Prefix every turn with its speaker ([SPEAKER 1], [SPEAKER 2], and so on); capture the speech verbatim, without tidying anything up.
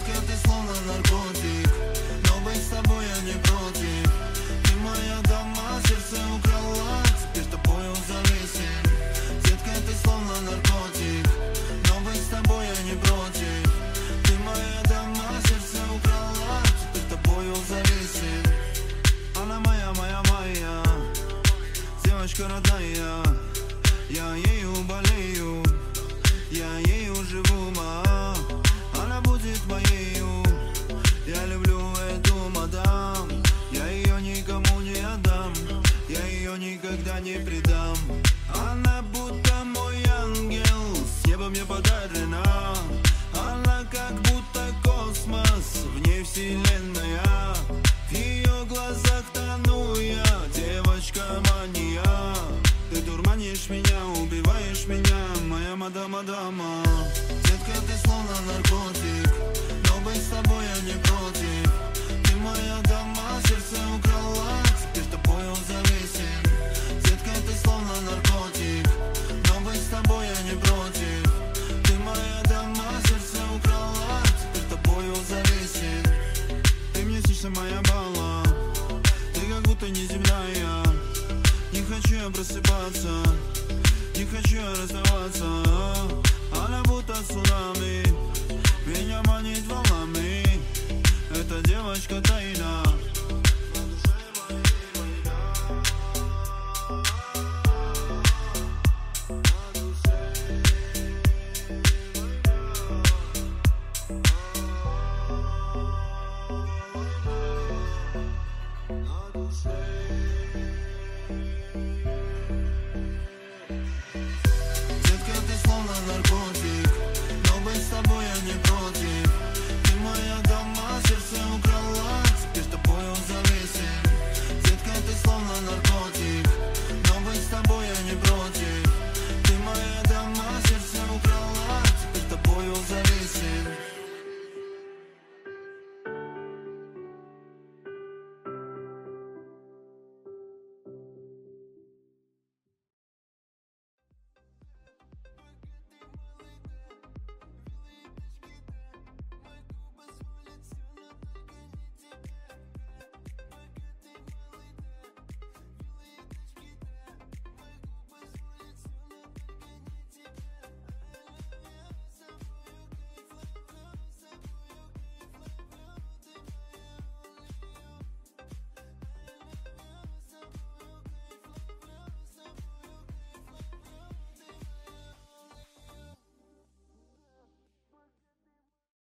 [SPEAKER 1] Детка, ты словно наркотик, но быть с тобой я не против. Ты моя дама, сердце украла, теперь тобою зависим. Детка, ты словно наркотик, но быть с тобой я не против. Ты моя дама, сердце украла, теперь тобою зависим. Она моя, моя, моя, девочка родная, я ею болею, я ею живу, ма. Она будет моею, я люблю эту мадам. Я ее никому не отдам, я ее никогда не предам. Она будто мой ангел, с неба мне подарена. Она как будто космос, в ней вселенная. В ее глазах тону я, девочка мания. Ты дурманишь меня, убиваешь меня, моя мадама-дама. Детка, ты словно наркотик, но быть с тобой я не против. Ты моя дама, сердце украла, теперь тобою зависим. Детка, ты словно наркотик, но быть с тобой я не против. Ты моя дама, сердце украла, теперь тобою зависим. Ты мне снишься, моя бала, ты как будто неземная. Не хочу я просыпаться, не хочу я расставаться.